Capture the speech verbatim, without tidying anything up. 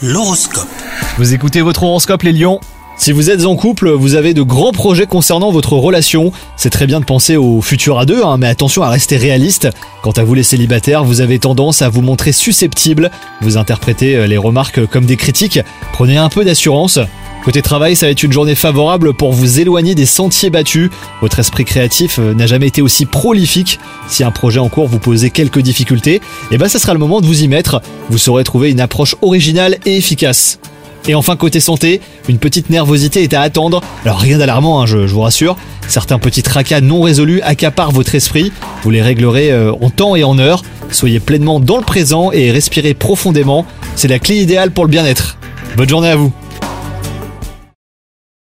L'horoscope. Vous écoutez votre horoscope les lions. Si vous êtes en couple, vous avez de grands projets concernant votre relation. C'est très bien de penser au futur à deux, hein, mais attention à rester réaliste. Quant à vous les célibataires, vous avez tendance à vous montrer susceptible. Vous interprétez les remarques comme des critiques. Prenez un peu d'assurance. Côté travail, ça va être une journée favorable pour vous éloigner des sentiers battus. Votre esprit créatif n'a jamais été aussi prolifique. Si un projet en cours vous posait quelques difficultés, eh ben ça sera le moment de vous y mettre. Vous saurez trouver une approche originale et efficace. Et enfin côté santé, une petite nervosité est à attendre. Alors rien d'alarmant, hein, je, je vous rassure. Certains petits tracas non résolus accaparent votre esprit. Vous les réglerez euh, en temps et en heure. Soyez pleinement dans le présent et respirez profondément. C'est la clé idéale pour le bien-être. Bonne journée à vous.